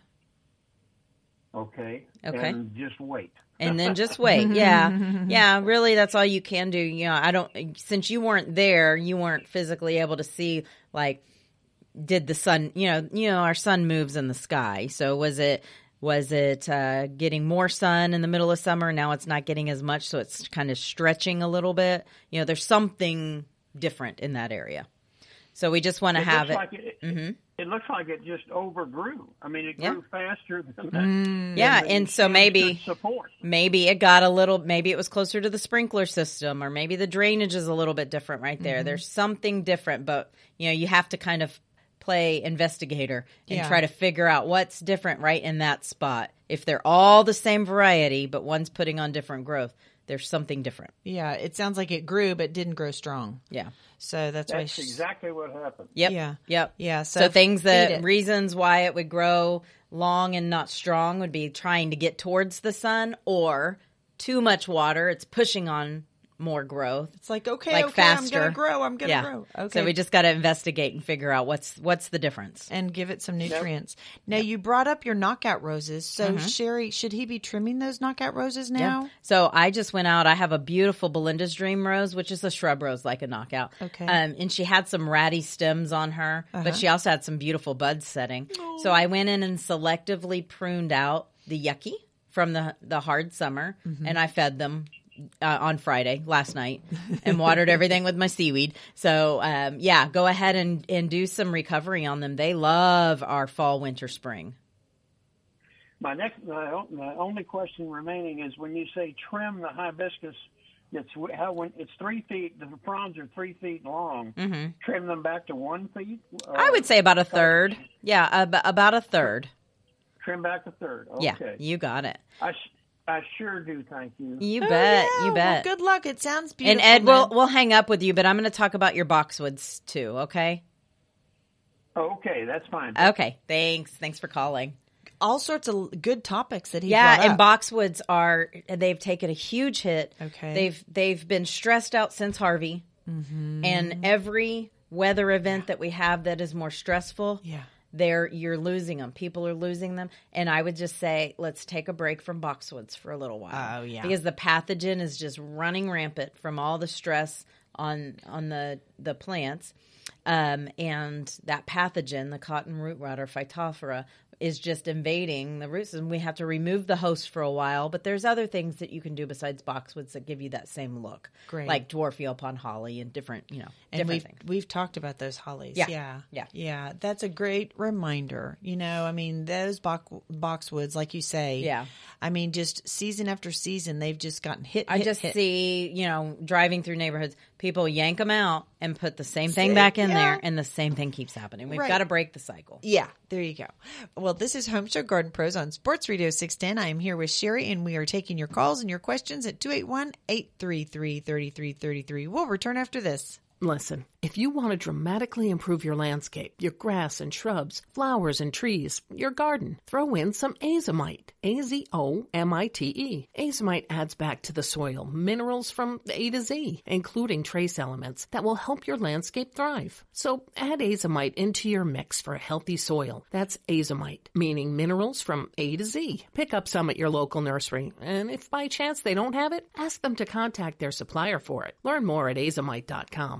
Okay. Okay. And just wait. And then just wait. Yeah. Yeah, really that's all you can do. You know, I don't since you weren't there, you weren't physically able to see like did the sun, you know, you know our sun moves in the sky. So was it was it uh, getting more sun in the middle of summer? Now it's not getting as much, so it's kind of stretching a little bit. You know, there's something different in that area. So we just want to It have looks it. like it, Mhm. it looks like it just overgrew. I mean, it Yeah. grew faster than that. Mm. Yeah, than and the so stems maybe could support. maybe it got a little maybe it was closer to the sprinkler system, or maybe the drainage is a little bit different right there. Mhm. There's something different, but you know, you have to kind of play investigator and Yeah. try to figure out what's different right in that spot. If they're all the same variety, but one's putting on different growth, there's something different. Yeah, it sounds like it grew but didn't grow strong. Yeah. So that's, why That's she's, exactly what happened. Yep. Yeah. Yep. Yeah, So, so things feed that it. reasons why it would grow long and not strong would be trying to get towards the sun, or too much water. It's pushing on more growth. It's like, okay, like okay, faster. I'm going to grow. I'm going to Yeah. grow. Okay. So we just got to investigate and figure out what's what's the difference. And give it some nutrients. Now, you brought up your knockout roses. So, Mhm. Sherry, should he be trimming those knockout roses now? Yeah. So I just went out. I have a beautiful Belinda's Dream Rose, which is a shrub rose like a knockout. Okay. Um, and she had some ratty stems on her, Uh-huh. but she also had some beautiful buds setting. So I went in and selectively pruned out the yucky from the the hard summer, Mhm. and I fed them uh, on Friday last night and watered everything with my seaweed. So um, yeah, go ahead and and do some recovery on them. They love our fall, winter, spring. My next, my, o- my only question remaining is when you say trim the hibiscus, it's w- how when it's three feet, the fronds are three feet long. Mhm. Trim them back to one feet. I would say about a third. Yeah, ab- about a third. Trim back a third. Okay. Yeah, you got it. I, sh- I sure do. Thank you. You Oh, bet. yeah. You bet. Well, good luck. It sounds And beautiful. Ed, we'll man. we'll hang up with you, but I'm going to talk about your boxwoods too. Okay. Oh, okay, that's fine. Okay. Thanks. Thanks for calling. all sorts of good topics that he yeah, brought and up. boxwoods are they've taken a huge hit. Okay. They've they've been stressed out since Harvey, Mhm. and every weather event that we have that is more stressful. Yeah. They're you're losing them. People are losing them, and I would just say let's take a break from boxwoods for a little while. Oh, yeah. because the pathogen is just running rampant from all the stress on on the the plants, um, and that pathogen, the cotton root rot or Phytophthora, is just invading the roots, and we have to remove the host for a while. But there's other things that you can do besides boxwoods that give you that same look, Great. like dwarf eelpond holly and different, you know, And different we've, things. we've talked about those hollies. Yeah. Yeah. Yeah. Yeah. That's a great reminder. You know, I mean, those box, boxwoods, like you say. Yeah. I mean, just season after season, they've just gotten hit. I hit, just hit. see, you know, driving through neighborhoods, people yank them out and put the same thing Same- back in yeah. there, and the same thing keeps happening. We've Right. got to break the cycle. Yeah, there you go. Well, this is Home Show Garden Pros on Sports Radio six ten. I am here with Sherry, and we are taking your calls and your questions at two eight one, eight three three, three three three three. We'll return after this. Listen, if you want to dramatically improve your landscape, your grass and shrubs, flowers and trees, your garden, throw in some Azomite. A Z O M I T E. Azomite adds back to the soil minerals from A to Z, including trace elements that will help your landscape thrive. So add Azomite into your mix for a healthy soil. That's Azomite, meaning minerals from A to Z. Pick up some at your local nursery, and if by chance they don't have it, ask them to contact their supplier for it. Learn more at azomite dot com.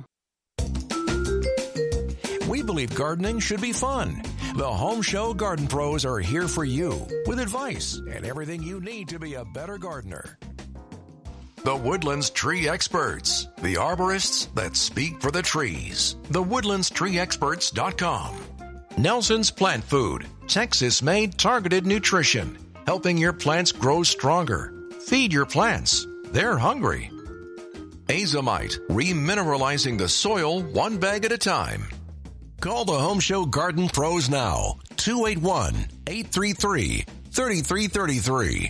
We believe gardening should be fun. The Home Show Garden Pros are here for you with advice and everything you need to be a better gardener. The Woodlands Tree Experts, the arborists that speak for the trees. the woodlands tree experts dot com. Nelson's Plant Food, Texas-made targeted nutrition, helping your plants grow stronger. Feed your plants. They're hungry. Azomite, remineralizing the soil one bag at a time. Call the Home Show Garden Pros now. two eight one, eight three three, three three three three.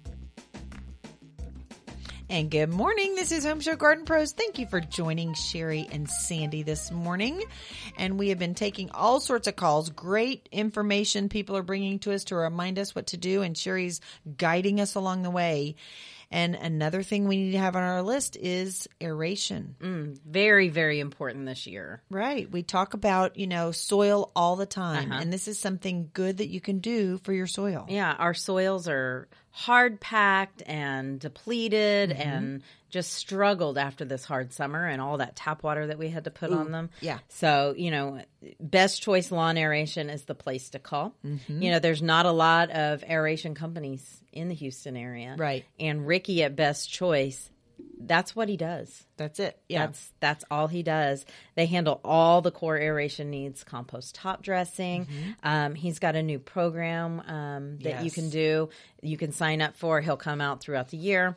And good morning. This is Home Show Garden Pros. Thank you for joining Sherry and Sandy this morning. And we have been taking all sorts of calls. Great information people are bringing to us to remind us what to do. And Sherry's guiding us along the way. And another thing we need to have on our list is aeration. Mm, very, very important this year. Right. We talk about, you know, soil all the time. Uh-huh. And this is something good that you can do for your soil. Yeah. Our soils are hard packed and depleted Mm-hmm. and just struggled after this hard summer and all that tap water that we had to put Ooh, on them. yeah. So, you know, Best Choice Lawn Aeration is the place to call. Mm-hmm. You know, there's not a lot of aeration companies in the Houston area. Right. And Ricky at Best Choice, that's what he does. That's it. Yeah. That's that's all he does. They handle all the core aeration needs, compost top dressing. Mm-hmm. Um, he's got a new program um, that Yes. you can do. You can sign up for. He'll come out throughout the year.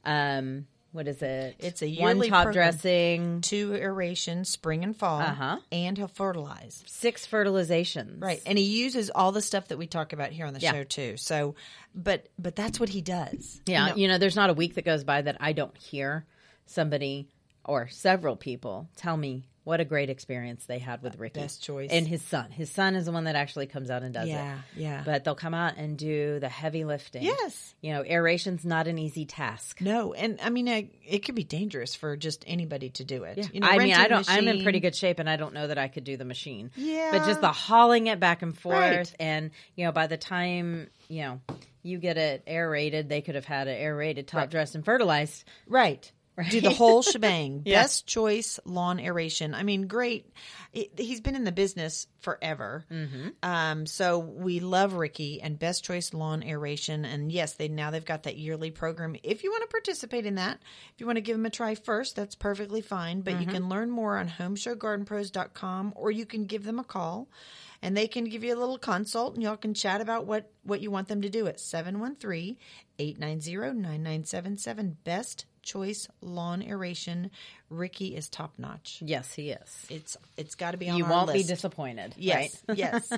Um, what is it? It's a one yearly top program. dressing, two aeration, spring and fall, Uh-huh. and he'll fertilize. six fertilizations. Right. And he uses all the stuff that we talk about here on the Yeah. show too. So, but but that's what he does. Yeah, You know, you know, there's not a week that goes by that I don't hear somebody or several people tell me what a great experience they had with Ricky. Best Choice. And his son. His son is the one that actually comes out and does Yeah, it. yeah. But they'll come out and do the heavy lifting. Yes. You know, aeration's not an easy task. No, and I mean, I, it could be dangerous for just anybody to do it. Yeah. You know, I mean, renting I a don't. I'm in machine- pretty good shape, and I don't know that I could do the machine. Yeah. But just the hauling it back and forth, Right. and you know, by the time you know you get it aerated, they could have had it aerated, top Right. dressed, and fertilized. Right. Right. Do the whole shebang. Yeah. Best Choice Lawn Aeration. I mean, great. It, he's been in the business forever. Mm-hmm. Um, so we love Ricky and Best Choice Lawn Aeration. And yes, they now they've got that yearly program. If you want to participate in that, if you want to give them a try first, that's perfectly fine. But Mm-hmm. you can learn more on home show garden pros dot com, or you can give them a call. And they can give you a little consult, and y'all can chat about what, what you want them to do at seven one three, eight nine zero, nine nine seven seven. Best Choice Lawn Aeration. Ricky is top notch. Yes, he is. It's it's got to be on You our won't be list. disappointed. Yes, right? yes.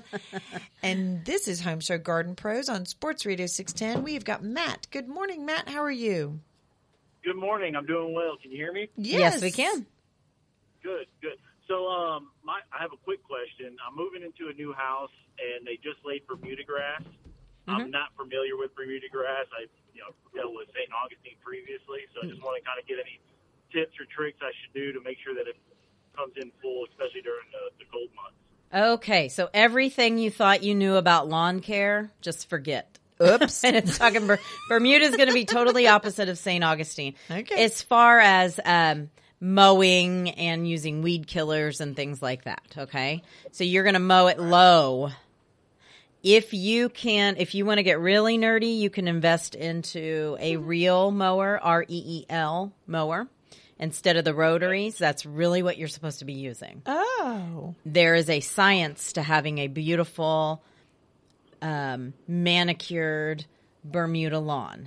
And this is Home Show Garden Pros on Sports Radio six ten. We've got Matt. Good morning, Matt. How are you? Good morning. I'm doing well. Can you hear me? Yes, we can. Good, good. So, um, my I have a quick question. I'm moving into a new house, and they just laid Bermuda grass. I'm not familiar with Bermuda grass. I, you know, dealt with Saint Augustine previously, so I just want to kind of get any tips or tricks I should do to make sure that it comes in full, especially during the, the cold months. Okay, so everything you thought you knew about lawn care, just forget. Oops. And it's talking Ber- Bermuda's going to be totally opposite of Saint Augustine. Okay. As far as um, mowing and using weed killers and things like that, okay? So you're going to mow it low. If you can, if you want to get really nerdy, you can invest into a reel mower, R E E L mower, instead of the rotaries. That's really what you're supposed to be using. Oh. There is a science to having a beautiful, um, manicured Bermuda lawn.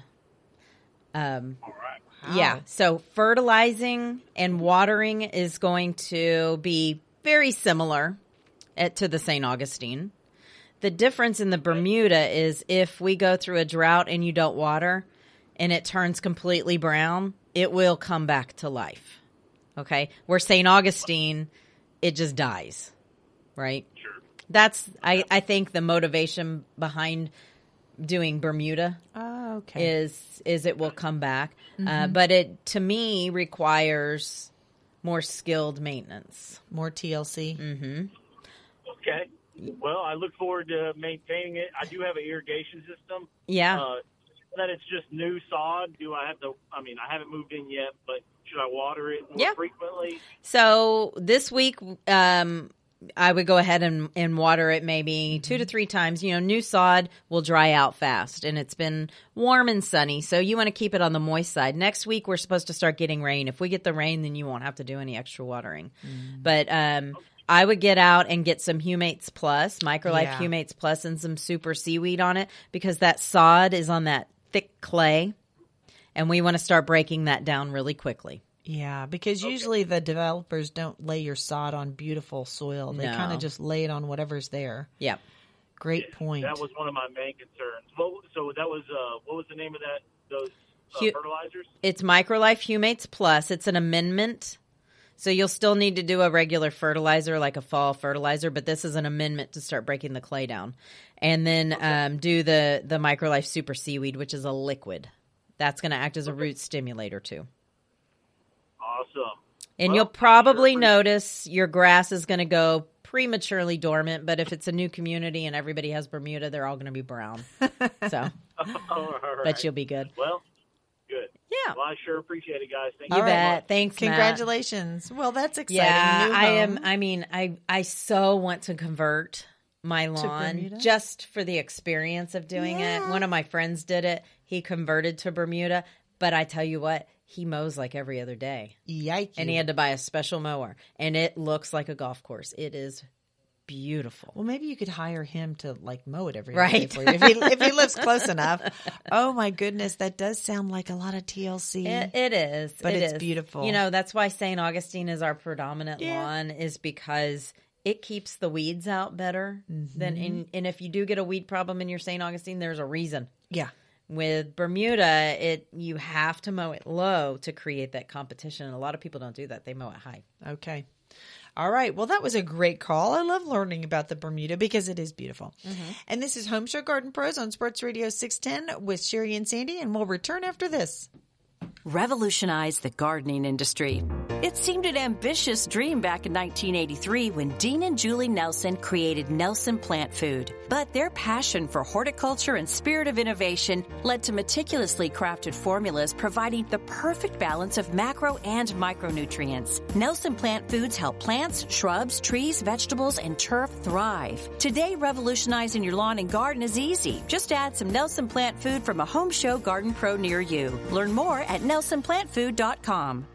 Um, All right. Yeah. So fertilizing and watering is going to be very similar at, to the Saint Augustine. The difference in the Bermuda is if we go through a drought and you don't water and it turns completely brown, it will come back to life. Okay? Where Saint Augustine, it just dies. Right? Sure. That's, I, I think, the motivation behind doing Bermuda. Oh, okay. Is is it will come back. Uh, Mhm. but it, to me, requires more skilled maintenance. More T L C. Mm-hmm. Okay. Well, I look forward to maintaining it. I do have an irrigation system. Yeah. Uh, that it's just new sod. Do I have to? I mean, I haven't moved in yet, but should I water it more Yeah. frequently? So this week, um, I would go ahead and, and water it maybe two to three times. You know, new sod will dry out fast, and it's been warm and sunny, so you want to keep it on the moist side. Next week, we're supposed to start getting rain. If we get the rain, then you won't have to do any extra watering. Mm. But um, I would get out and get some Humates Plus, Microlife yeah. Humates Plus, and some super seaweed on it, because that sod is on that thick clay, and we want to start breaking that down really quickly. Yeah, because okay. usually the developers don't lay your sod on beautiful soil. They no. kind of just lay it on whatever's there. Yep. Great yeah, point. That was one of my main concerns. Well, so that was uh, what was the name of that? Those uh, Hu- fertilizers? It's Microlife Humates Plus. It's an amendment. So you'll still need to do a regular fertilizer, like a fall fertilizer, but this is an amendment to start breaking the clay down. And then okay. um, do the, the Microlife Super Seaweed, which is a liquid. That's going to act as a root stimulator too. Awesome. And well, you'll probably sure notice your grass is going to go prematurely dormant, but if it's a new community and everybody has Bermuda, they're all going to be brown. So, all right. But you'll be good. Well, good. Yeah. Well, I sure appreciate it, guys. Thank you. You bet. very much. Thanks, Congratulations. Matt. Well, that's exciting. Yeah, new I home. am. I mean, I I so want to convert my lawn just for the experience of doing yeah. it. One of my friends did it. He converted to Bermuda, but I tell you what, he mows like every other day. Yikes. And he had to buy a special mower. And it looks like a golf course. It is beautiful. Well, maybe you could hire him to like mow it every right. day for you if he, if he lives close enough. Oh my goodness, that does sound like a lot of T L C. It, it is. But it it's is. beautiful. You know, that's why Saint Augustine is our predominant yeah. lawn, is because it keeps the weeds out better mm-hmm. than in, and if you do get a weed problem in your Saint Augustine, there's a reason. Yeah. With Bermuda, it you have to mow it low to create that competition. And a lot of people don't do that. They mow it high. Okay. All right. Well, that was a great call. I love learning about the Bermuda because it is beautiful. Mm-hmm. And this is Home Show Garden Pros on Sports Radio six ten with Sherry and Sandy, and we'll return after this. Revolutionize the gardening industry. It seemed an ambitious dream back in nineteen eighty-three when Dean and Julie Nelson created Nelson Plant Food. But their passion for horticulture and spirit of innovation led to meticulously crafted formulas providing the perfect balance of macro and micronutrients. Nelson Plant Foods help plants, shrubs, trees, vegetables, and turf thrive. Today, revolutionizing your lawn and garden is easy. Just add some Nelson Plant Food from a Home Show Garden Pro near you. Learn more at nelson plant food dot com.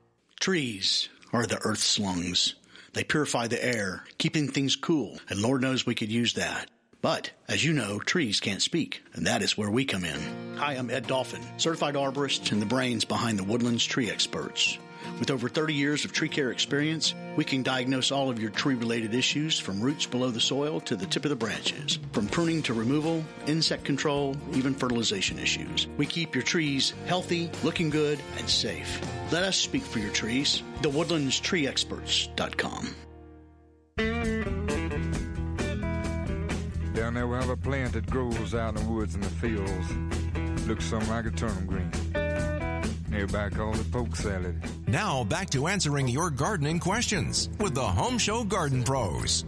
Trees are the earth's lungs. They purify the air, keeping things cool, and Lord knows we could use that. But, as you know, trees can't speak, and that is where we come in. Hi, I'm Ed Dolphin, certified arborist and the brains behind the Woodlands Tree Experts. With over thirty years of tree care experience, we can diagnose all of your tree-related issues from roots below the soil to the tip of the branches. From pruning to removal, insect control, even fertilization issues. We keep your trees healthy, looking good, and safe. Let us speak for your trees. the woodlands tree experts dot com. Down there we have a plant that grows out in the woods and the fields. Looks something like a turnip green. Everybody calls it poke salad. Now back to answering your gardening questions with the Home Show Garden Pros.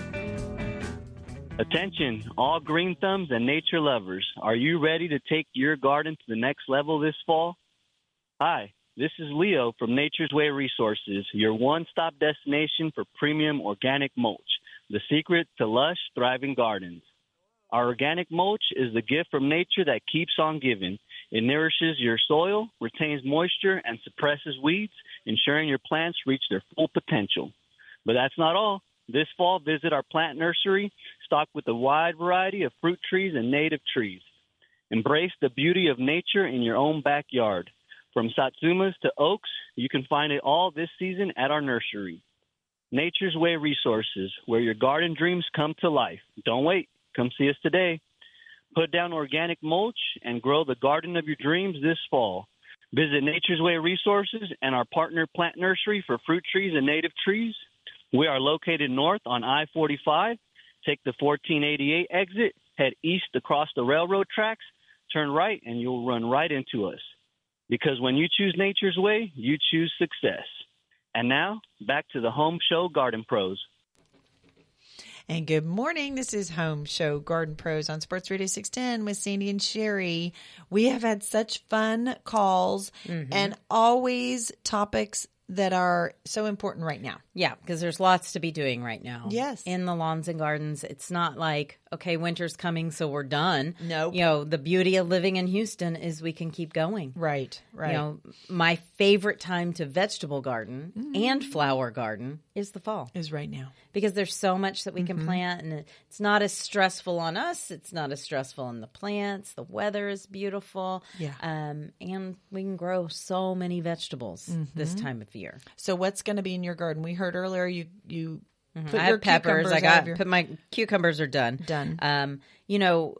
Attention, all green thumbs and nature lovers. Are you ready to take your garden to the next level this fall? Hi, this is Leo from Nature's Way Resources, your one-stop destination for premium organic mulch, the secret to lush, thriving gardens. Our organic mulch is the gift from nature that keeps on giving. It nourishes your soil, retains moisture, and suppresses weeds, ensuring your plants reach their full potential. But that's not all. This fall, visit our plant nursery, stocked with a wide variety of fruit trees and native trees. Embrace the beauty of nature in your own backyard. From satsumas to oaks, you can find it all this season at our nursery. Nature's Way Resources, where your garden dreams come to life. Don't wait. Come see us today. Put down organic mulch and grow the garden of your dreams this fall. Visit Nature's Way Resources and our partner Plant Nursery for fruit trees and native trees. We are located north on I forty-five. Take the fourteen eighty-eight exit, head east across the railroad tracks, turn right, and you'll run right into us. Because when you choose Nature's Way, you choose success. And now, back to the Home Show Garden Pros. And good morning. This is Home Show Garden Pros on Sports Radio six ten with Sandy and Sherry. We have had such fun calls mm-hmm. and always topics that are so important right now. Yeah, because there's lots to be doing right now. Yes. In the lawns and gardens. It's not like, okay, winter's coming, so we're done. No. You know, the beauty of living in Houston is we can keep going. Right, right. You know, my favorite time to vegetable garden mm-hmm. and flower garden is the fall. Is right now. Because there's so much that we can mm-hmm. plant, and it's not as stressful on us. It's not as stressful on the plants. The weather is beautiful. Yeah. Um, and we can grow so many vegetables mm-hmm. this time of year. So what's going to be in your garden? We heard earlier you you mm-hmm. put I your have peppers. I got your... put my cucumbers are done. Done. Um, you know,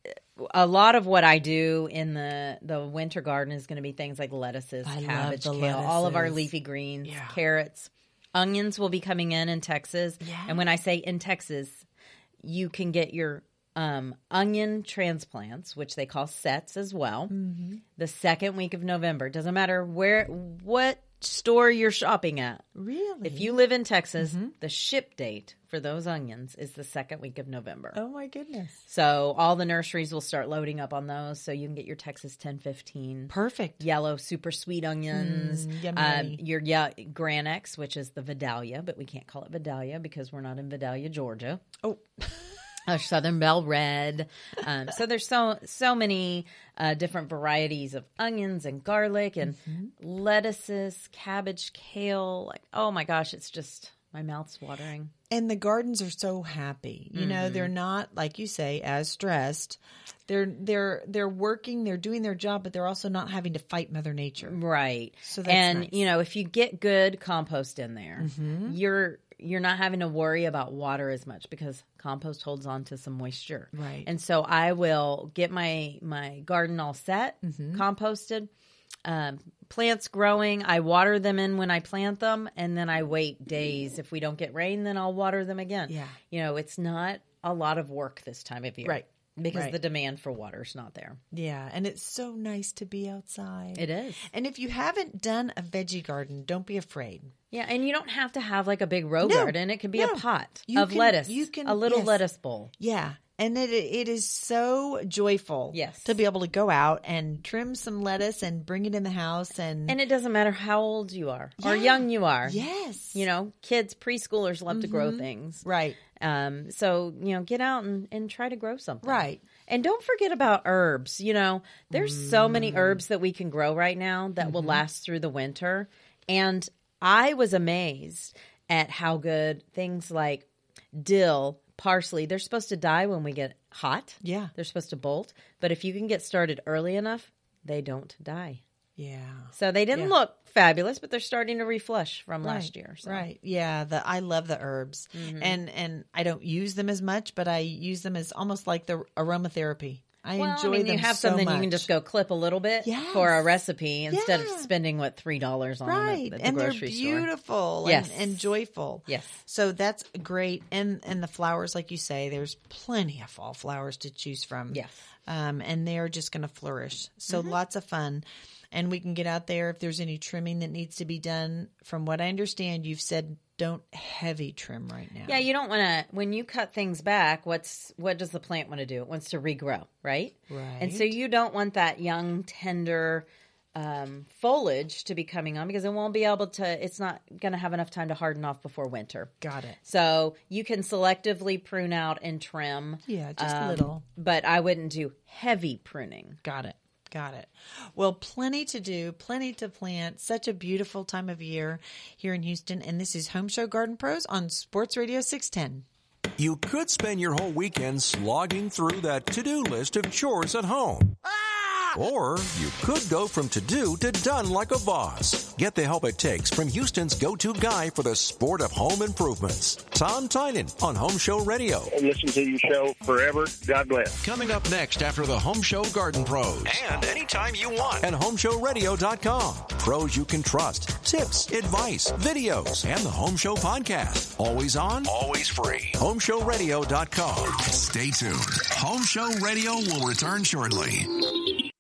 a lot of what I do in the the winter garden is going to be things like lettuces, I cabbage, love the kale, all of our lettuces. leafy greens, Yeah. carrots. Onions will be coming in in Texas. Yeah. And when I say in Texas, you can get your um, onion transplants, which they call sets as well, Mm-hmm. the second week of November. Doesn't matter where, what store you're shopping at. Really? If you live in Texas, Mm-hmm. the ship date for those onions is the second week of November. Oh, my goodness. So all the nurseries will start loading up on those, so you can get your Texas ten fifteen. Perfect. Yellow, super sweet onions. Mm, yummy, um, yummy. your yeah, Granex, which is the Vidalia, but we can't call it Vidalia because we're not in Vidalia, Georgia. Oh. Uh, Southern Belle Red. Um, so there's so so many uh, different varieties of onions and garlic and Mm-hmm. lettuces, cabbage, kale. Like, oh my gosh, it's just my mouth's watering. And the gardens are so happy. You know, Mm-hmm. they're not, like you say, as stressed. They're they're they're working, they're doing their job, but they're also not having to fight Mother Nature. Right. So that's and nice. you know, if you get good compost in there, Mhm. you're you're not having to worry about water as much because compost holds on to some moisture. Right. And so I will get my my garden all set, Mhm. composted, um, plants growing. I water them in when I plant them, and then I wait days. If we don't get rain, then I'll water them again. Yeah. You know, it's not a lot of work this time of year. Right. Because Right. the demand for water is not there. Yeah, and it's so nice to be outside. It is. And if you haven't done a veggie garden, don't be afraid. Yeah, and you don't have to have like a big row No, garden. It can be no. a pot You of can- lettuce. you can- a little yes. lettuce bowl. Yeah, and it it is so joyful. Yes. To be able to go out and trim some lettuce and bring it in the house and And it doesn't matter how old you are or Yeah. young you are. Yes. You know, kids, preschoolers love to grow Mhm. things. Right. Um, so, you know, get out and, and try to grow something. Right. And don't forget about herbs. You know, there's so many herbs that we can grow right now that will Mhm. last through the winter. And I was amazed at how good things like dill, parsley, they're supposed to die when we get hot. Yeah. They're supposed to bolt. But if you can get started early enough, they don't die. Yeah. So they didn't Yeah. look fabulous, but they're starting to reflush from Right, last year. So. Right. Yeah. The I love the herbs, Mhm. and and I don't use them as much, but I use them as almost like the aromatherapy. I well, enjoy I mean, them you have so something much. you can just go clip a little bit Yes. for a recipe instead Yeah. of spending what three dollars on right, them at, at the and they're grocery store. beautiful Yes. and, and joyful. Yes. So that's great, and and the flowers, like you say, there's plenty of fall flowers to choose from. Yes. um, and they're just going to flourish. So Mhm. lots of fun. And we can get out there if there's any trimming that needs to be done. From what I understand, you've said don't heavy trim right now. Yeah, you don't want to. When you cut things back, what's what does the plant want to do? It wants to regrow, right? Right. And so you don't want that young, tender um, foliage to be coming on because it won't be able to. It's not going to have enough time to harden off before winter. Got it. So you can selectively prune out and trim. Yeah, just a um, little. But I wouldn't do heavy pruning. Got it. Got it. Well, plenty to do, plenty to plant. Such a beautiful time of year here in Houston. And this is Home Show Garden Pros on Sports Radio six ten. You could spend your whole weekend slogging through that to-do list of chores at home. Or you could go from to-do to done like a boss. Get the help it takes from Houston's go-to guy for the sport of home improvements, Tom Tynan on Home Show Radio. Listen to your show forever. God bless. Coming up next after the Home Show Garden Pros. And anytime you want at home show radio dot com. Pros you can trust, tips, advice, videos, and the Home Show podcast. Always on, always free. home show radio dot com. Stay tuned. Home Show Radio will return shortly.